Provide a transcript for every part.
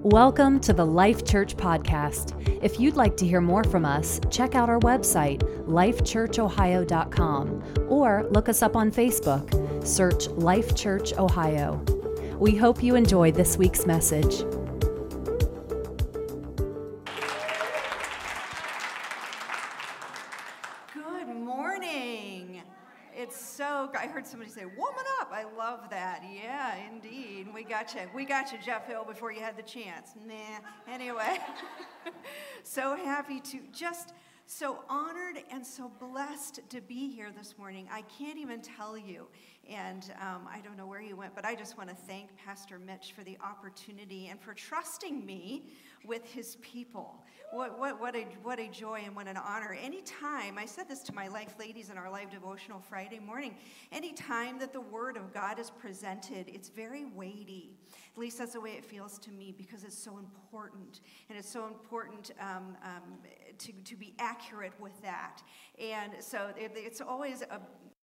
Welcome to the Life Church Podcast. If you'd like to hear more from us, check out our website, lifechurchohio.com, or look us up on Facebook. Search Life Church Ohio. We hope you enjoy this week's message. Good morning. I heard somebody say, "Woman up." I love that. Yeah, indeed. We got you, Jeff Hill, before you had the chance. Nah. Anyway, so happy to, just so honored and so blessed to be here this morning. I can't even tell you. And I don't know where he went, but I just want to thank Pastor Mitch for the opportunity and for trusting me with his people. What a joy and what an honor. Anytime, I said this to my life ladies in our live devotional Friday morning, anytime that the Word of God is presented, it's very weighty. At least that's the way it feels to me, because it's so important. And it's so important to be accurate with that. And so it's always a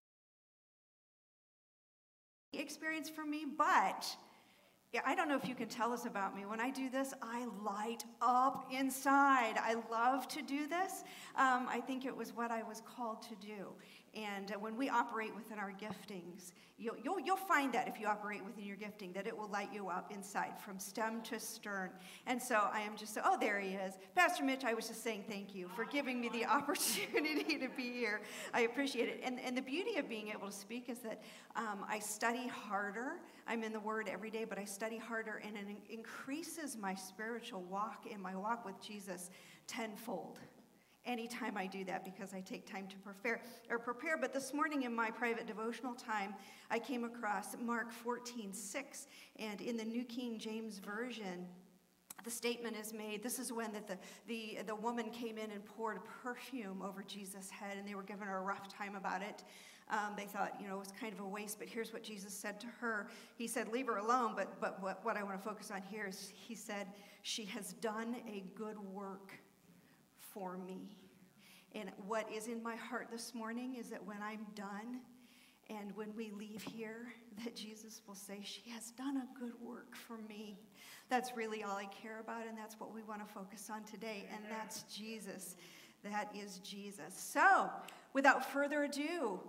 experience for me, but yeah, I don't know if you can tell this about me. When I do this, I light up inside. I love to do this. I think it was what I was called to do. And when we operate within our giftings, you'll find that if you operate within your gifting, that it will light you up inside from stem to stern. And so I am just, oh, there he is. Pastor Mitch, I was just saying thank you for giving me the opportunity to be here. I appreciate it. And the beauty of being able to speak is that I study harder. I'm in the Word every day, but I study harder, and it increases my spiritual walk and my walk with Jesus tenfold. Anytime I do that, because I take time to prepare. But this morning in my private devotional time, I came across Mark 14:6, and in the New King James Version, the statement is made. This is when the woman came in and poured perfume over Jesus' head, and they were giving her a rough time about it. They thought, it was kind of a waste, but here's what Jesus said to her. He said, leave her alone, but what I want to focus on here is, he said, she has done a good work for me. And what is in my heart this morning is that when I'm done and when we leave here, that Jesus will say, she has done a good work for me. That's really all I care about, and that's what we want to focus on today, and that's Jesus. That is Jesus. So, without further ado,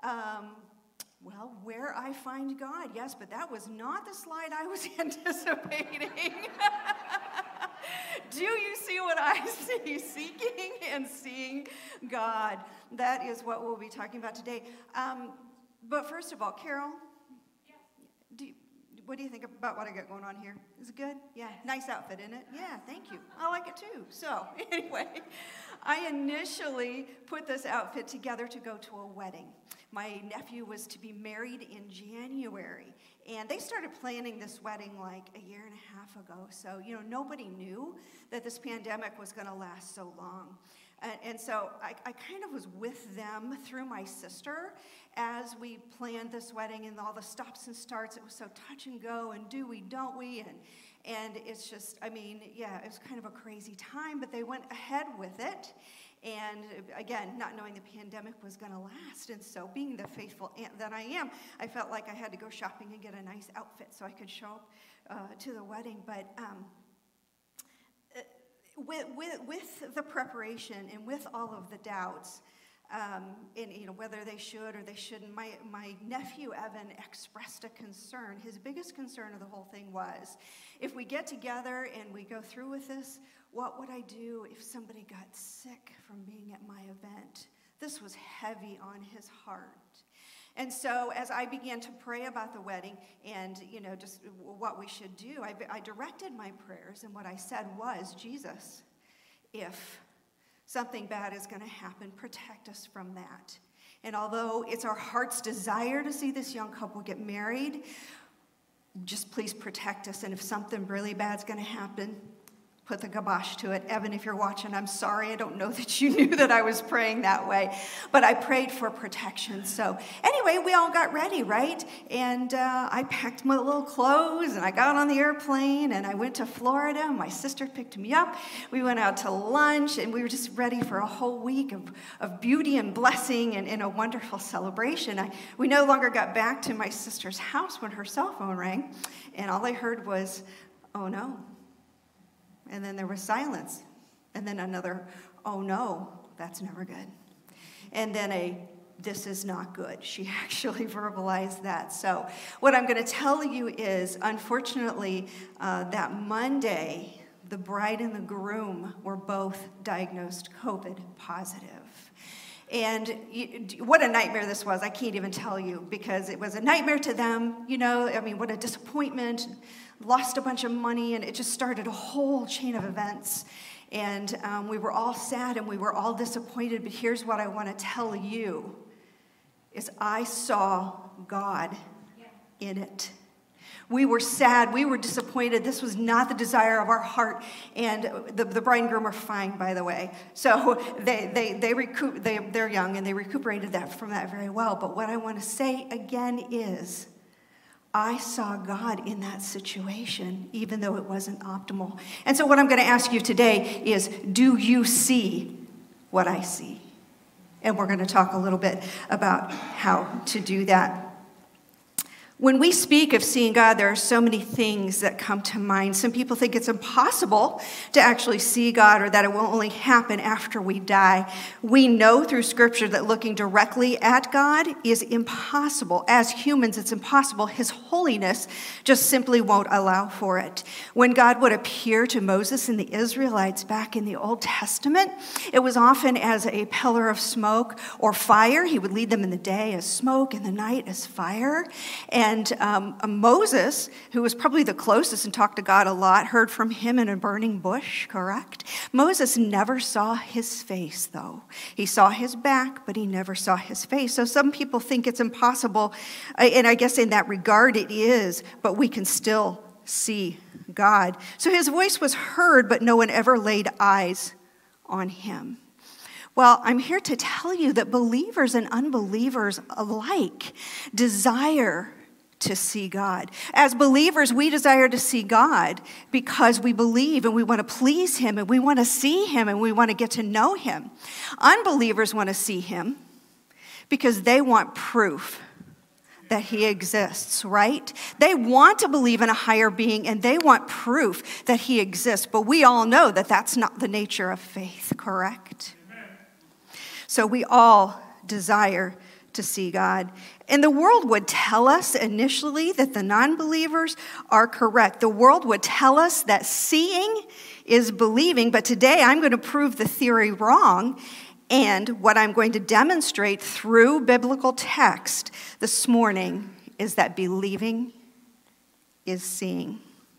where I find God. Yes, but that was not the slide I was anticipating. Do you see what I see? Seeking and seeing God. That is what we'll be talking about today. But first of all, Carol, what do you think about what I got going on here? Is it good? Yeah, nice outfit, isn't it? Yeah, thank you. I like it too. So anyway, I initially put this outfit together to go to a wedding. My nephew was to be married in January, and they started planning this wedding like a year and a half ago. So, nobody knew that this pandemic was going to last so long. And so I kind of was with them through my sister as we planned this wedding, and all the stops and starts. It was so touch and go, and do we, don't we? And it's just, it was kind of a crazy time, but they went ahead with it. And again, not knowing the pandemic was going to last. And so being the faithful aunt that I am, I felt like I had to go shopping and get a nice outfit so I could show up to the wedding. But with the preparation and with all of the doubts, and whether they should or they shouldn't, my nephew Evan expressed a concern. His biggest concern of the whole thing was, if we get together and we go through with this, what would I do if somebody got sick from being at my event? This was heavy on his heart. And so as I began to pray about the wedding and, just what we should do, I directed my prayers, and what I said was, Jesus, if something bad is going to happen, protect us from that. And although it's our heart's desire to see this young couple get married, just please protect us. And if something really bad is going to happen, put the kibosh to it. Evan, if you're watching, I'm sorry. I don't know that you knew that I was praying that way. But I prayed for protection. So anyway, we all got ready, right? And I packed my little clothes, and I got on the airplane, and I went to Florida. My sister picked me up. We went out to lunch, and we were just ready for a whole week of beauty and blessing and a wonderful celebration. We no longer got back to my sister's house when her cell phone rang, and all I heard was, oh no. And then there was silence. And then another, oh no, that's never good. And then this is not good. She actually verbalized that. So what I'm going to tell you is, unfortunately, that Monday, the bride and the groom were both diagnosed COVID positive. And what a nightmare this was. I can't even tell you, because it was a nightmare to them. What a disappointment. Lost a bunch of money, and it just started a whole chain of events. And we were all sad and we were all disappointed. But here's what I want to tell you, is I saw God in it. We were sad. We were disappointed. This was not the desire of our heart. And the bride and groom are fine, by the way. So they're young, and they recuperated that from that very well. But what I want to say again is, I saw God in that situation, even though it wasn't optimal. And so what I'm going to ask you today is, do you see what I see? And we're going to talk a little bit about how to do that. When we speak of seeing God, there are so many things that come to mind. Some people think it's impossible to actually see God, or that it will only happen after we die. We know through Scripture that looking directly at God is impossible. As humans, it's impossible. His holiness just simply won't allow for it. When God would appear to Moses and the Israelites back in the Old Testament, it was often as a pillar of smoke or fire. He would lead them in the day as smoke, in the night as fire. And Moses, who was probably the closest and talked to God a lot, heard from him in a burning bush, correct? Moses never saw his face, though. He saw his back, but he never saw his face. So some people think it's impossible, and I guess in that regard it is, but we can still see God. So his voice was heard, but no one ever laid eyes on him. Well, I'm here to tell you that believers and unbelievers alike desire to see God. As believers, we desire to see God because we believe and we want to please him and we want to see him and we want to get to know him. Unbelievers want to see him because they want proof that he exists, right? They want to believe in a higher being and they want proof that he exists, but we all know that that's not the nature of faith, correct? Amen. So we all desire to see God. And the world would tell us initially that the non-believers are correct. The world would tell us that seeing is believing, but today I'm going to prove the theory wrong. And what I'm going to demonstrate through biblical text this morning is that believing is seeing.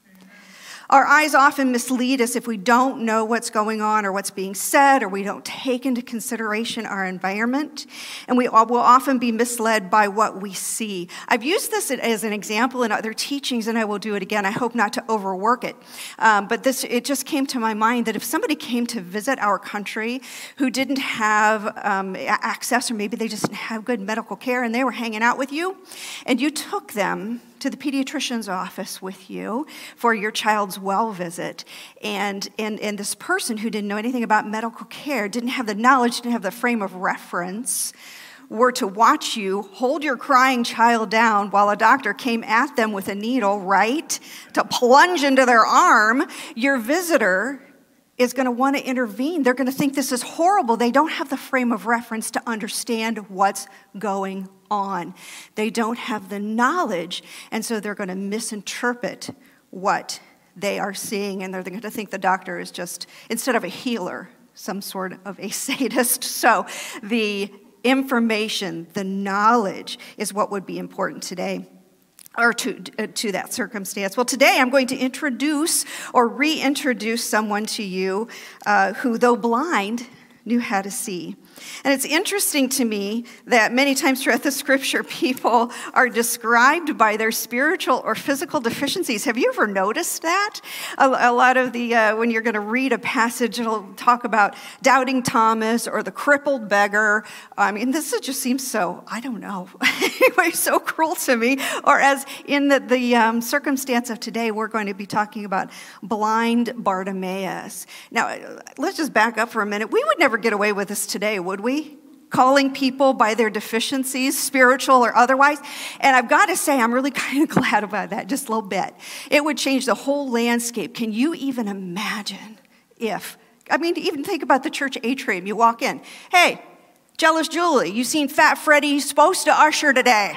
Our eyes often mislead us if we don't know what's going on or what's being said, or we don't take into consideration our environment, and we will often be misled by what we see. I've used this as an example in other teachings, and I will do it again. I hope not to overwork it, but it just came to my mind that if somebody came to visit our country who didn't have access, or maybe they just didn't have good medical care, and they were hanging out with you, and you took them to the pediatrician's office with you for your child's well visit. And this person who didn't know anything about medical care, didn't have the knowledge, didn't have the frame of reference, were to watch you hold your crying child down while a doctor came at them with a needle, right, to plunge into their arm, your visitor is going to want to intervene. They're going to think this is horrible. They don't have the frame of reference to understand what's going on. They don't have the knowledge, and so they're going to misinterpret what they are seeing, and they're going to think the doctor is just, instead of a healer, some sort of a sadist. So the information, the knowledge is what would be important today, or to that circumstance. Well, today I'm going to introduce or reintroduce someone to you who, though blind, knew how to see. And it's interesting to me that many times throughout the scripture, people are described by their spiritual or physical deficiencies. Have you ever noticed that? A lot of the, when you're going to read a passage, it'll talk about doubting Thomas or the crippled beggar. I mean, this just seems so, I don't know, anyway, so cruel to me. Or as in the circumstance of today, we're going to be talking about blind Bartimaeus. Now, let's just back up for a minute. We would never get away with this today, would we? calling people by their deficiencies, spiritual or otherwise. And I've got to say, I'm really kind of glad about that, just a little bit. It would change the whole landscape. Can you even imagine if, even think about the church atrium. You walk in, hey, Jealous Julie, you seen Fat Freddy supposed to usher today.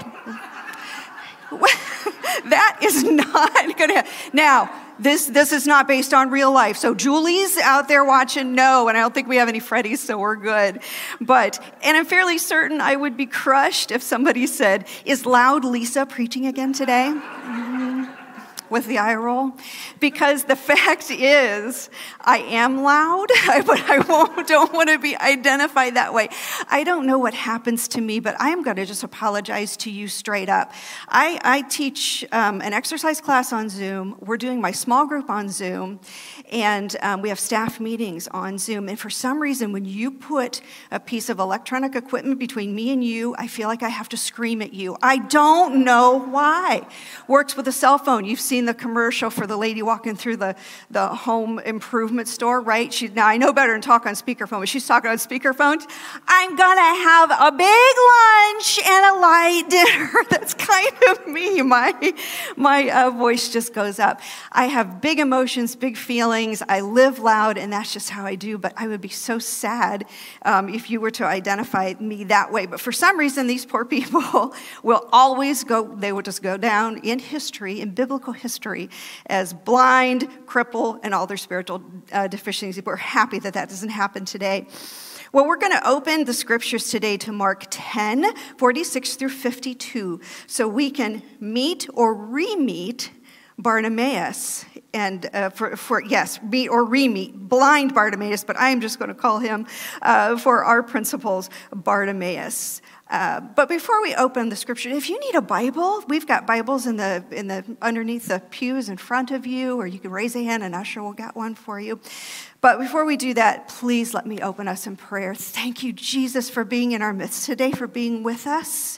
That is not going to, now, this is not based on real life. So Julie's out there watching, no, and I don't think we have any Freddys, so we're good. And I'm fairly certain I would be crushed if somebody said, is Loud Lisa preaching again today? With the eye roll. Because the fact is, I am loud, but I don't want to be identified that way. I don't know what happens to me, but I am going to just apologize to you straight up. I teach an exercise class on Zoom. We're doing my small group on Zoom, and we have staff meetings on Zoom. And for some reason, when you put a piece of electronic equipment between me and you, I feel like I have to scream at you. I don't know why. Works with a cell phone. You've seen the commercial for the lady walking through the home improvement store, right? Now, I know better than talk on speakerphone, but she's talking on speakerphone. I'm going to have a big lunch and a light dinner. That's kind of me. My voice just goes up. I have big emotions, big feelings. I live loud, and that's just how I do. But I would be so sad if you were to identify me that way. But for some reason, these poor people will always they will just go down in history, in biblical history, as blind, crippled, and all their spiritual deficiencies. We're happy that doesn't happen today. Well, we're going to open the scriptures today to Mark 10, 46 through 52, so we can meet or re-meet Bartimaeus, and meet or re-meet blind Bartimaeus, but I am just going to call him, for our principles, Bartimaeus. But before we open the scripture, if you need a Bible, we've got Bibles in the underneath the pews in front of you, or you can raise a hand and Usher will get one for you. But before we do that, please let me open us in prayer. Thank you, Jesus, for being in our midst today, for being with us.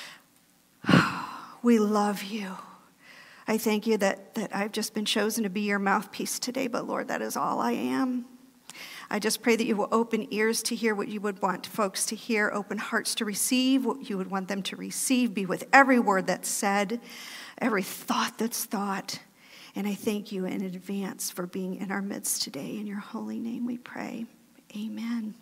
We love you. I thank you that I've just been chosen to be your mouthpiece today, but Lord, that is all I am. I just pray that you will open ears to hear what you would want folks to hear, open hearts to receive what you would want them to receive, be with every word that's said, every thought that's thought. And I thank you in advance for being in our midst today. In your holy name we pray. Amen.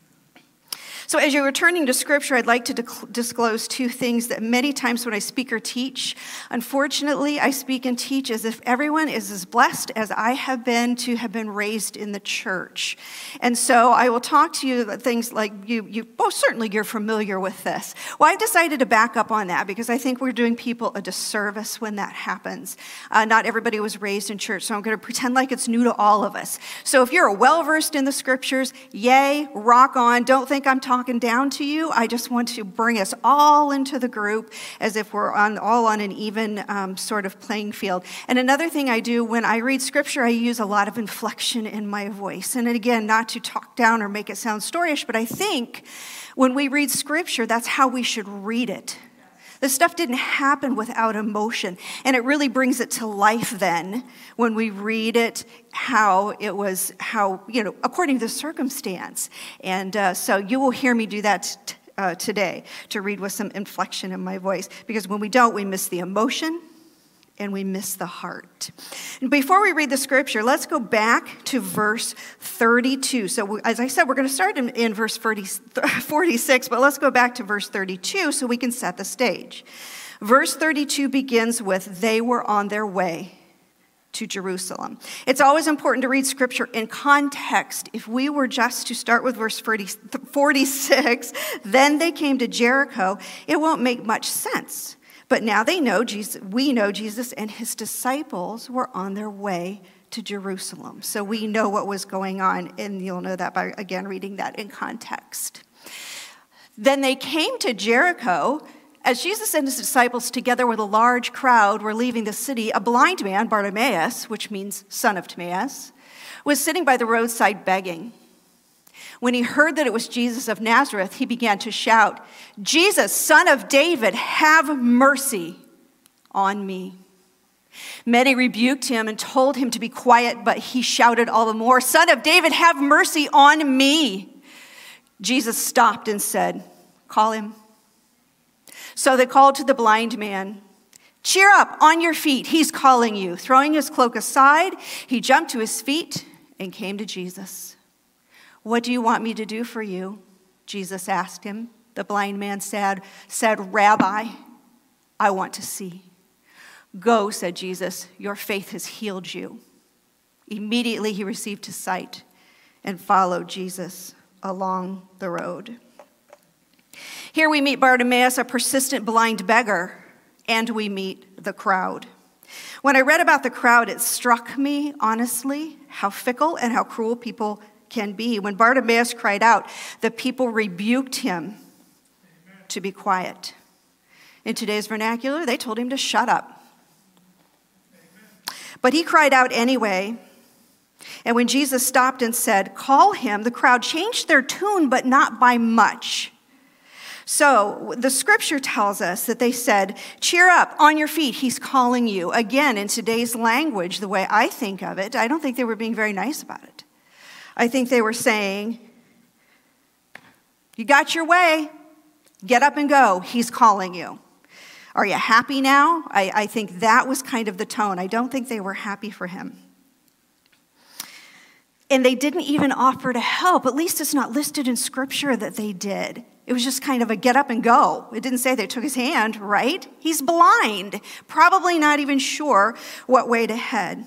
So as you're returning to Scripture, I'd like to disclose two things that many times when I speak or teach, unfortunately, I speak and teach as if everyone is as blessed as I have been to have been raised in the church. And so I will talk to you about things like certainly you're familiar with this. Well, I've decided to back up on that because I think we're doing people a disservice when that happens. Not everybody was raised in church, so I'm going to pretend like it's new to all of us. So if you're well-versed in the Scriptures, yay, rock on. Don't think I'm talking down to you. I just want to bring us all into the group as if we're all on an even sort of playing field. And another thing I do when I read Scripture, I use a lot of inflection in my voice. And again, not to talk down or make it sound storyish, but I think when we read Scripture, that's how we should read it. This stuff didn't happen without emotion, and it really brings it to life then when we read it according to the circumstance. And so you will hear me do that today, to read with some inflection in my voice, because when we don't, we miss the emotion and we miss the heart. And before we read the scripture, let's go back to verse 32. So as I said, we're going to start in verse 46, but let's go back to verse 32 so we can set the stage. Verse 32 begins with, they were on their way to Jerusalem. It's always important to read scripture in context. If we were just to start with verse 46, then they came to Jericho, it won't make much sense. But now we know Jesus and his disciples were on their way to Jerusalem. So we know what was going on, and you'll know that by, again, reading that in context. Then they came to Jericho. As Jesus and his disciples, together with a large crowd, were leaving the city, a blind man, Bartimaeus, which means son of Timaeus, was sitting by the roadside begging. When he heard that it was Jesus of Nazareth, he began to shout, Jesus, son of David, have mercy on me. Many rebuked him and told him to be quiet, but he shouted all the more, Son of David, have mercy on me. Jesus stopped and said, "Call him." So they called to the blind man, "Cheer up, on your feet, he's calling you." Throwing his cloak aside, he jumped to his feet and came to Jesus. "What do you want me to do for you?" Jesus asked him. The blind man said, "Rabbi, I want to see." "Go," said Jesus, "your faith has healed you." Immediately he received his sight and followed Jesus along the road. Here we meet Bartimaeus, a persistent blind beggar, and we meet the crowd. When I read about the crowd, it struck me, honestly, how fickle and how cruel people can be. When Bartimaeus cried out, the people rebuked him to be quiet. In today's vernacular, they told him to shut up. But he cried out anyway. And when Jesus stopped and said, "Call him," the crowd changed their tune, but not by much. So the scripture tells us that they said, "Cheer up, on your feet, he's calling you." Again, in today's language, the way I think of it, I don't think they were being very nice about it. I think they were saying, "You got your way, get up and go, he's calling you. Are you happy now?" I think that was kind of the tone. I don't think they were happy for him. And they didn't even offer to help. At least it's not listed in scripture that they did. It was just kind of a get up and go. It didn't say they took his hand, right? He's blind, probably not even sure what way to head.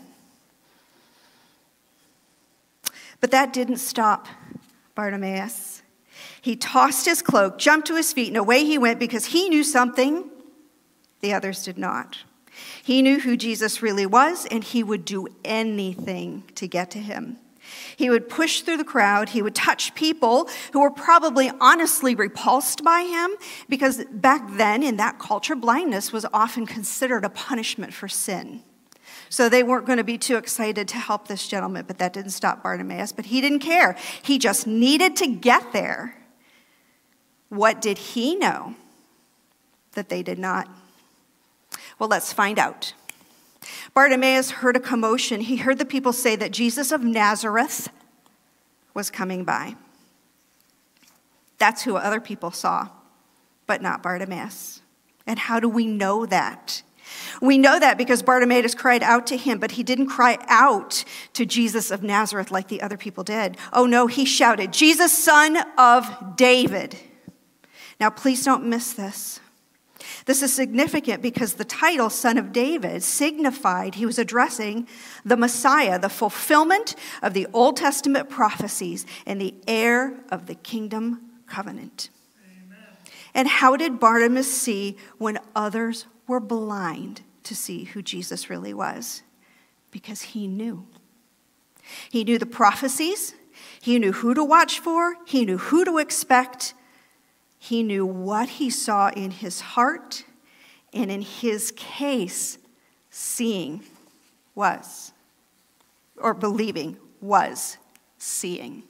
But that didn't stop Bartimaeus. He tossed his cloak, jumped to his feet, and away he went because he knew something the others did not. He knew who Jesus really was, and he would do anything to get to him. He would push through the crowd. He would touch people who were probably honestly repulsed by him, because back then in that culture, blindness was often considered a punishment for sin. So they weren't going to be too excited to help this gentleman, but that didn't stop Bartimaeus. But he didn't care. He just needed to get there. What did he know that they did not? Well, let's find out. Bartimaeus heard a commotion. He heard the people say that Jesus of Nazareth was coming by. That's who other people saw, but not Bartimaeus. And how do we know that? We know that because Bartimaeus cried out to him, but he didn't cry out to Jesus of Nazareth like the other people did. Oh no, he shouted, "Jesus, Son of David." Now please don't miss this. This is significant because the title, Son of David, signified he was addressing the Messiah, the fulfillment of the Old Testament prophecies and the heir of the kingdom covenant. Amen. And how did Bartimaeus see when others were blind to see who Jesus really was? Because he knew. He knew the prophecies. He knew who to watch for. He knew who to expect. He knew what he saw in his heart, and in his case, seeing was, or believing was seeing.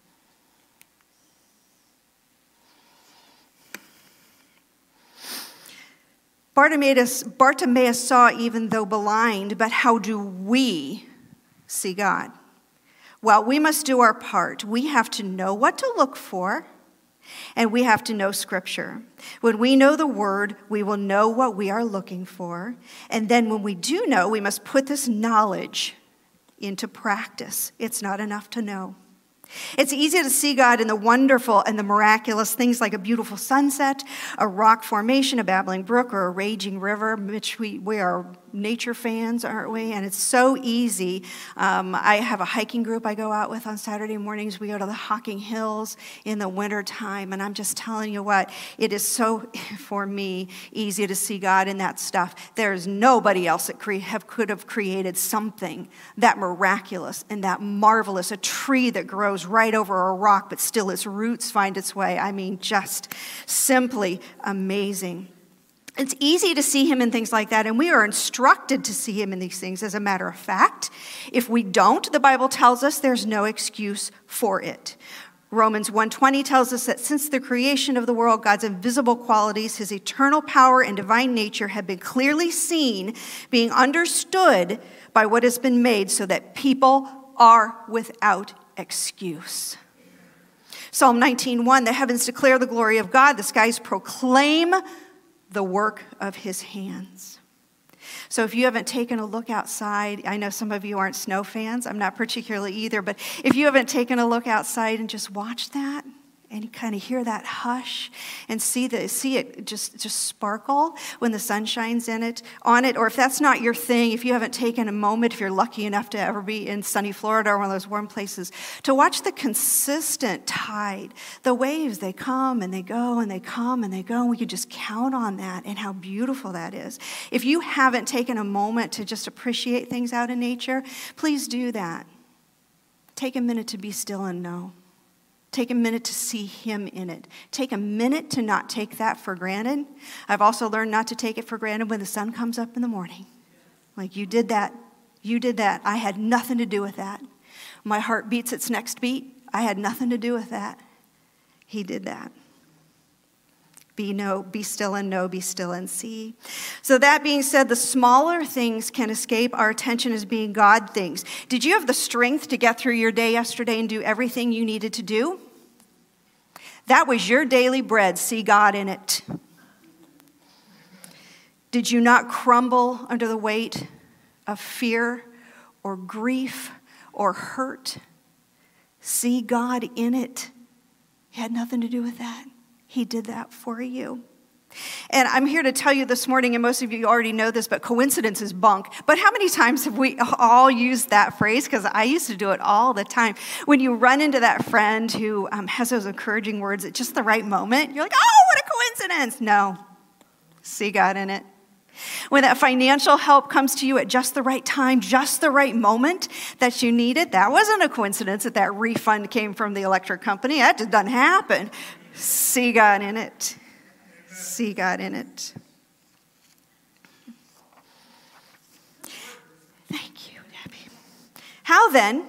Bartimaeus saw even though blind, but how do we see God? Well, we must do our part. We have to know what to look for. And we have to know Scripture. When we know the Word, we will know what we are looking for. And then when we do know, we must put this knowledge into practice. It's not enough to know. It's easy to see God in the wonderful and the miraculous things like a beautiful sunset, a rock formation, a babbling brook, or a raging river. Mitch, we are nature fans, aren't we? And it's so easy. I have a hiking group I go out with on Saturday mornings. We go to the Hocking Hills in the wintertime, and I'm just telling you what, it is so, for me, easy to see God in that stuff. There's nobody else that could have created something that miraculous and that marvelous, a tree that grows right over a rock, but still its roots find its way. I mean, just simply amazing. It's easy to see him in things like that, and we are instructed to see him in these things. As a matter of fact, if we don't, the Bible tells us there's no excuse for it. Romans 1:20 tells us that since the creation of the world, God's invisible qualities, his eternal power and divine nature have been clearly seen, being understood by what has been made, so that people are without excuse. Psalm 19:1, the heavens declare the glory of God. The skies proclaim the work of his hands. So if you haven't taken a look outside, I know some of you aren't snow fans. I'm not particularly either. But if you haven't taken a look outside and just watched that, and you kind of hear that hush and see it just sparkle when the sun shines on it. Or if that's not your thing, if you haven't taken a moment, if you're lucky enough to ever be in sunny Florida or one of those warm places, to watch the consistent tide, the waves, they come and they go and they come and they go. And we could just count on that and how beautiful that is. If you haven't taken a moment to just appreciate things out in nature, please do that. Take a minute to be still and know. Take a minute to see him in it. Take a minute to not take that for granted. I've also learned not to take it for granted when the sun comes up in the morning. Like, you did that. You did that. I had nothing to do with that. My heart beats its next beat. I had nothing to do with that. He did that. Be still and know, be still and see. So that being said, the smaller things can escape our attention as being God things. Did you have the strength to get through your day yesterday and do everything you needed to do? That was your daily bread. See God in it. Did you not crumble under the weight of fear or grief or hurt? See God in it. It had nothing to do with that. He did that for you. And I'm here to tell you this morning, and most of you already know this, but coincidence is bunk. But how many times have we all used that phrase? Because I used to do it all the time. When you run into that friend who has those encouraging words at just the right moment, you're like, oh, what a coincidence. No. See God in it. When that financial help comes to you at just the right time, just the right moment that you need it, that wasn't a coincidence that refund came from the electric company. That just doesn't happen. See God in it. See God in it. Thank you, Debbie. How then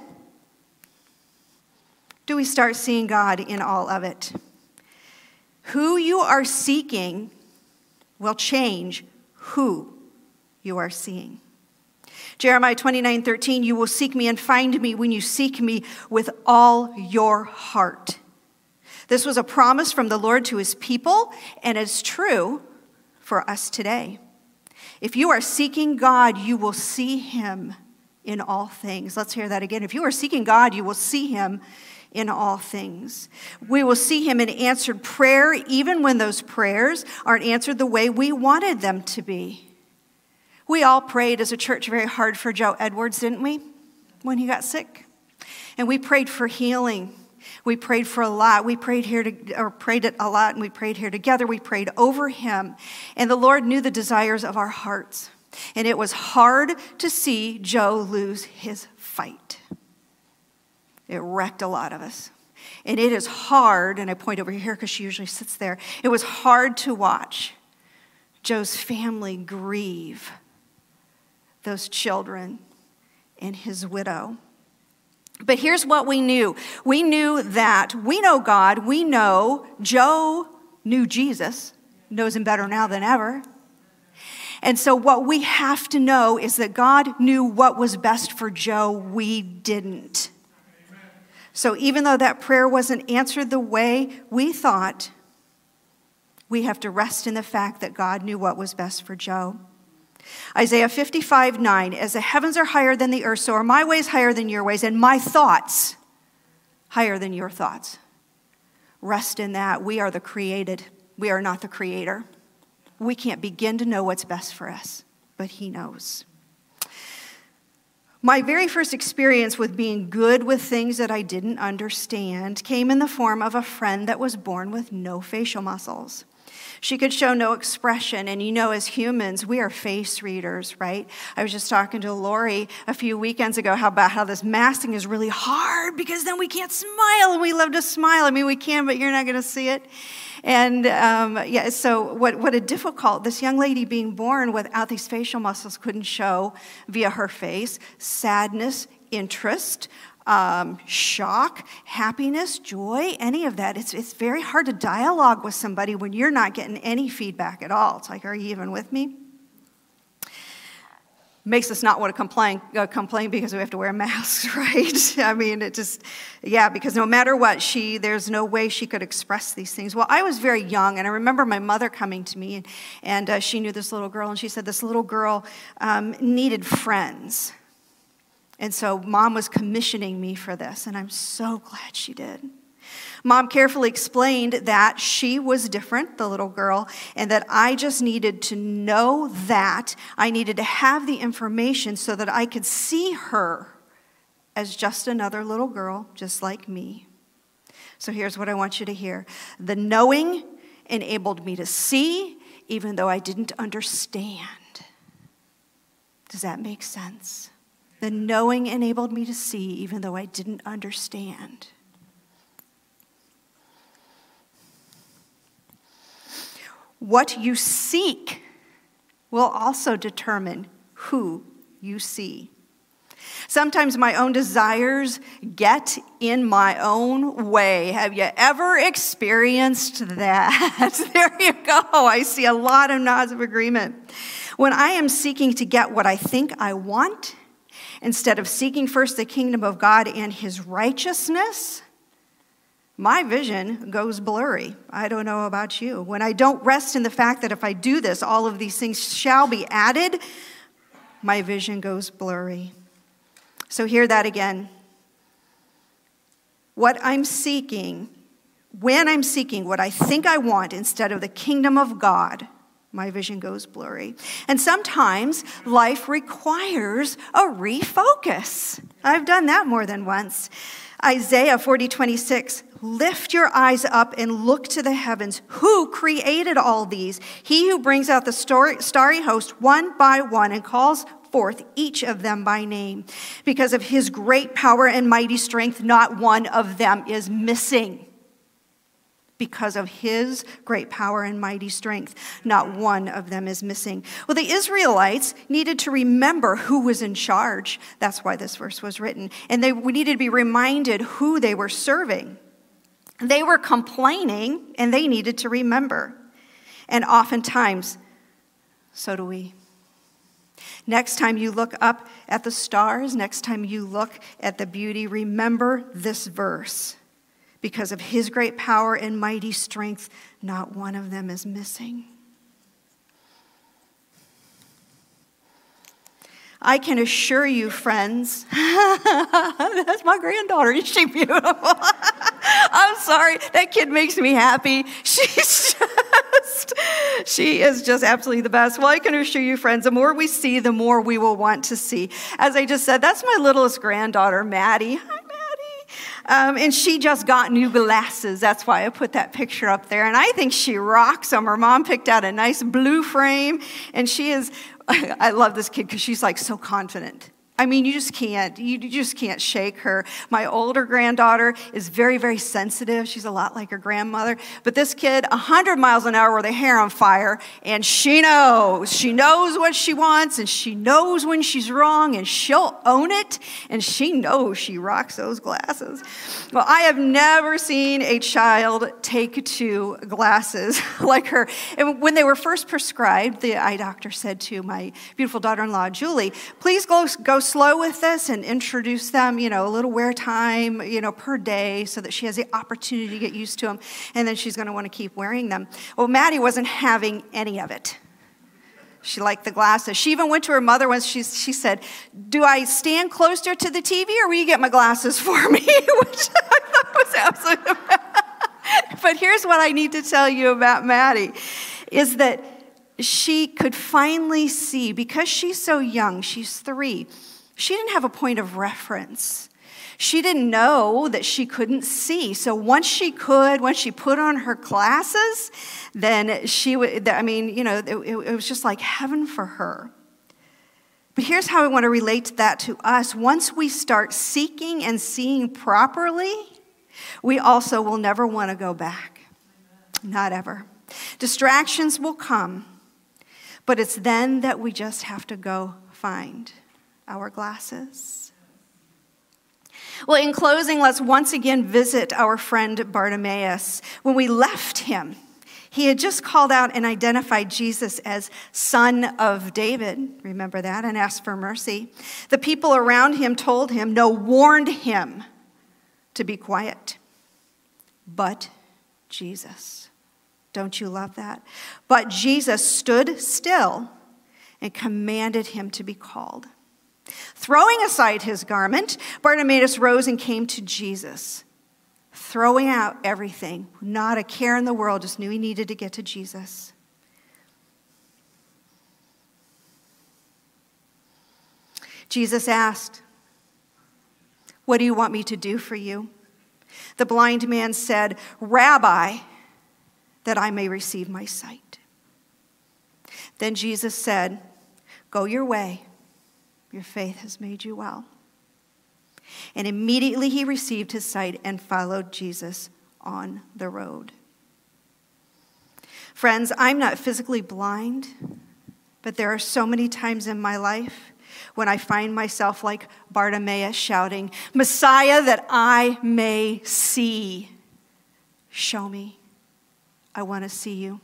do we start seeing God in all of it? Who you are seeking will change who you are seeing. Jeremiah 29:13, you will seek me and find me when you seek me with all your heart. This was a promise from the Lord to his people, and it's true for us today. If you are seeking God, you will see him in all things. Let's hear that again. If you are seeking God, you will see him in all things. We will see him in answered prayer, even when those prayers aren't answered the way we wanted them to be. We all prayed as a church very hard for Joe Edwards, didn't we, when he got sick? And we prayed for healing. We prayed for a lot. We prayed it a lot, and we prayed here together. We prayed over him. And the Lord knew the desires of our hearts. And it was hard to see Joe lose his fight. It wrecked a lot of us. And it is hard, and I point over here because she usually sits there. It was hard to watch Joe's family grieve those children and his widow. But here's what we knew. We knew that we know God. We know Joe knew Jesus, knows him better now than ever. And so what we have to know is that God knew what was best for Joe. We didn't. So even though that prayer wasn't answered the way we thought, we have to rest in the fact that God knew what was best for Joe. Isaiah 55:9, as the heavens are higher than the earth, so are my ways higher than your ways, and my thoughts higher than your thoughts. Rest in that. We are the created. We are not the creator. We can't begin to know what's best for us, but he knows. My very first experience with being good with things that I didn't understand came in the form of a friend that was born with no facial muscles. She could show no expression, and you know, as humans, we are face readers, right? I was just talking to Lori a few weekends ago about how this masking is really hard because then we can't smile, and we love to smile. I mean, we can, but you're not going to see it. And so what a difficult, this young lady being born without these facial muscles couldn't show via her face sadness, interest, shock, happiness, joy, any of that. It's very hard to dialogue with somebody when you're not getting any feedback at all. It's like, are you even with me? makes us not want to complain because we have to wear masks, right? I mean, because no matter what, there's no way she could express these things. Well, I was very young, and I remember my mother coming to me, and she knew this little girl, and she said this little girl needed friends. And so Mom was commissioning me for this, and I'm so glad she did. Mom carefully explained that she was different, the little girl, and that I just needed to know that. I needed to have the information so that I could see her as just another little girl, just like me. So here's what I want you to hear. The knowing enabled me to see, even though I didn't understand. Does that make sense? The knowing enabled me to see, even though I didn't understand. What you seek will also determine who you see. Sometimes my own desires get in my own way. Have you ever experienced that? There you go. I see a lot of nods of agreement. When I am seeking to get what I think I want, instead of seeking first the kingdom of God and his righteousness, my vision goes blurry. I don't know about you. When I don't rest in the fact that if I do this, all of these things shall be added, my vision goes blurry. So hear that again. What I'm seeking, when I'm seeking what I think I want instead of the kingdom of God, my vision goes blurry. And sometimes life requires a refocus. I've done that more than once. Isaiah 40:26, lift your eyes up and look to the heavens. Who created all these? He who brings out the starry host one by one and calls forth each of them by name. Because of his great power and mighty strength, not one of them is missing. Because of his great power and mighty strength, not one of them is missing. Well, the Israelites needed to remember who was in charge. That's why this verse was written. And we needed to be reminded who they were serving. They were complaining, and they needed to remember. And oftentimes, so do we. Next time you look up at the stars, next time you look at the beauty, remember this verse. Because of his great power and mighty strength, not one of them is missing. I can assure you, friends, that's my granddaughter. Is she beautiful? I'm sorry, that kid makes me happy. She is just absolutely the best. Well, I can assure you, friends, the more we see, the more we will want to see. As I just said, that's my littlest granddaughter, Maddie. Hi, Maddie. And she just got new glasses. That's why I put that picture up there. And I think she rocks them. Her mom picked out a nice blue frame. And she is, I love this kid because she's like so confident. I mean, you just can't shake her. My older granddaughter is very, very sensitive. She's a lot like her grandmother. But this kid, 100 miles an hour with her hair on fire, and she knows. She knows what she wants, and she knows when she's wrong, and she'll own it, and she knows she rocks those glasses. Well, I have never seen a child take to glasses like her. And when they were first prescribed, the eye doctor said to my beautiful daughter-in-law, Julie, please go slow with this and introduce them, a little wear time, per day so that she has the opportunity to get used to them. And then she's going to want to keep wearing them. Well, Maddie wasn't having any of it. She liked the glasses. She even went to her mother once. She said, do I stand closer to the TV or will you get my glasses for me? Which I thought was absolutely bad. But here's what I need to tell you about Maddie, is that she could finally see, because she's so young, she's 3, she didn't have a point of reference. She didn't know that she couldn't see. So once she put on her glasses, then it was just like heaven for her. But here's how I want to relate that to us. Once we start seeking and seeing properly, we also will never want to go back. Not ever. Distractions will come, but it's then that we just have to go find our glasses. Well, in closing, let's once again visit our friend Bartimaeus. When we left him, He had just called out and identified Jesus as Son of David, remember that, and asked for mercy. The people around him told him, no, warned him to be quiet. But Jesus, don't you love that? But Jesus stood still and commanded him to be called. Throwing aside his garment, Bartimaeus rose and came to Jesus. Throwing out everything, not a care in the world, just knew he needed to get to Jesus. Jesus asked, what do you want me to do for you? The blind man said, Rabbi, that I may receive my sight. Then Jesus said, go your way. Your faith has made you well. And immediately he received his sight and followed Jesus on the road. Friends, I'm not physically blind, but there are so many times in my life when I find myself like Bartimaeus shouting, Messiah, that I may see. Show me. I want to see you.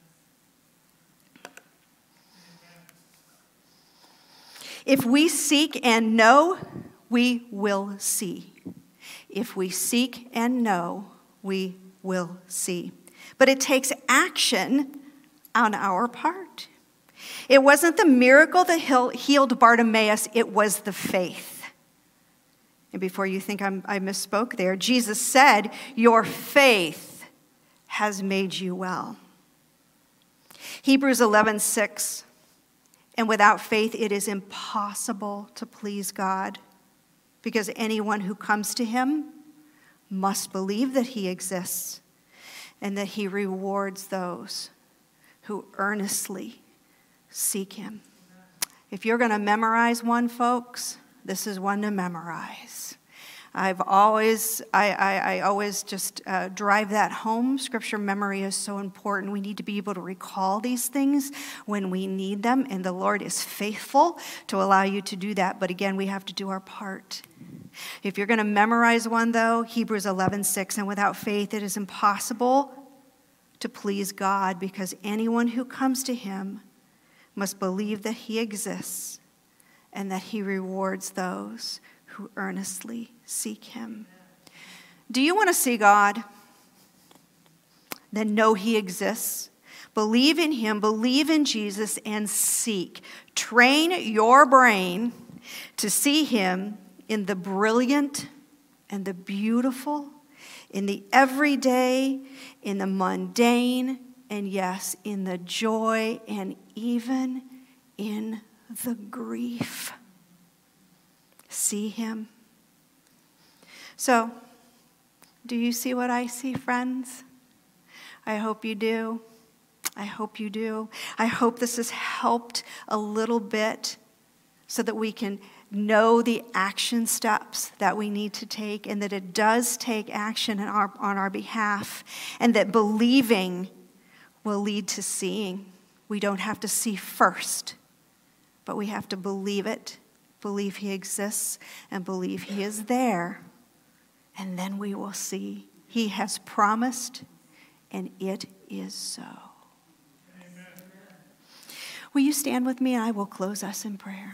If we seek and know, we will see. If we seek and know, we will see. But it takes action on our part. It wasn't the miracle that healed Bartimaeus, it was the faith. And before you think I misspoke there, Jesus said, your faith has made you well. Hebrews 11:6, and without faith it is impossible to please God, because anyone who comes to him must believe that he exists and that he rewards those who earnestly seek him. If you're going to memorize one, folks, this is one to memorize. I always just drive that home. Scripture memory is so important. We need to be able to recall these things when we need them, and the Lord is faithful to allow you to do that. But again, we have to do our part. If you're going to memorize one, though, Hebrews 11:6, and without faith it is impossible to please God, because anyone who comes to him must believe that he exists and that he rewards those who earnestly seek him. Do you want to see God? Then know he exists. Believe in him, believe in Jesus, and seek. Train your brain to see him in the brilliant and the beautiful, in the everyday, in the mundane, and yes, in the joy, and even in the grief. See him. So, do you see what I see, friends? I hope you do. I hope you do. I hope this has helped a little bit so that we can know the action steps that we need to take, and that it does take action on our behalf, and that believing will lead to seeing. We don't have to see first, but we have to believe it, believe he exists, and believe he is there. And then we will see. He has promised, and it is so. Amen. Will you stand with me, and I will close us in prayer.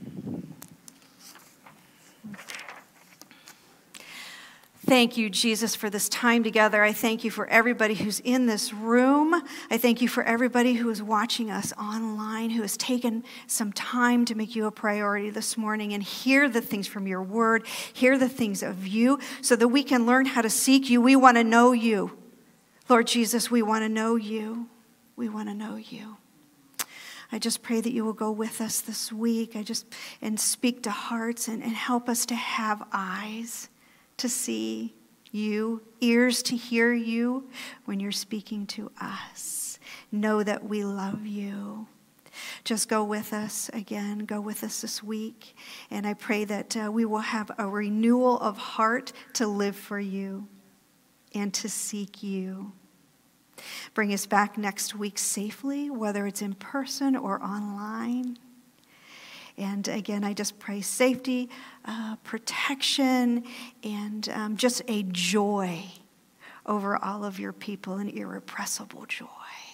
Thank you, Jesus, for this time together. I thank you for everybody who's in this room. I thank you for everybody who is watching us online, who has taken some time to make you a priority this morning and hear the things from your word, hear the things of you, so that we can learn how to seek you. We want to know you. Lord Jesus, we want to know you. We want to know you. I just pray that you will go with us this week. And speak to hearts and help us to have eyes to see you, ears to hear you when you're speaking to us. Know that we love you. Just go with us again. Go with us this week. And I pray that we will have a renewal of heart to live for you and to seek you. Bring us back next week safely, whether it's in person or online. And again, I just pray safety, protection, and just a joy over all of your people in irrepressible joy.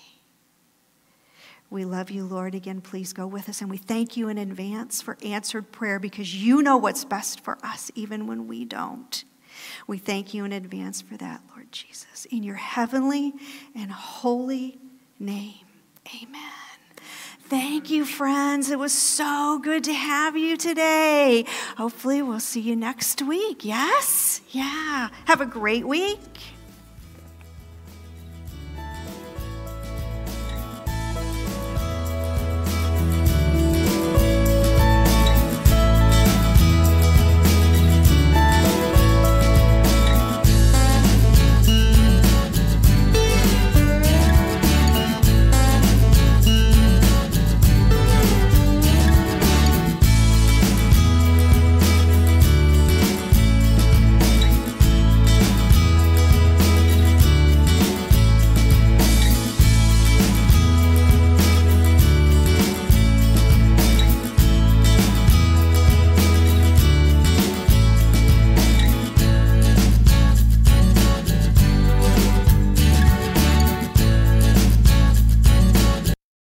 We love you, Lord. Again, please go with us. And we thank you in advance for answered prayer because you know what's best for us, even when we don't. We thank you in advance for that, Lord Jesus. In your heavenly and holy name, amen. Thank you, friends. It was so good to have you today. Hopefully, we'll see you next week. Yes? Yeah. Have a great week.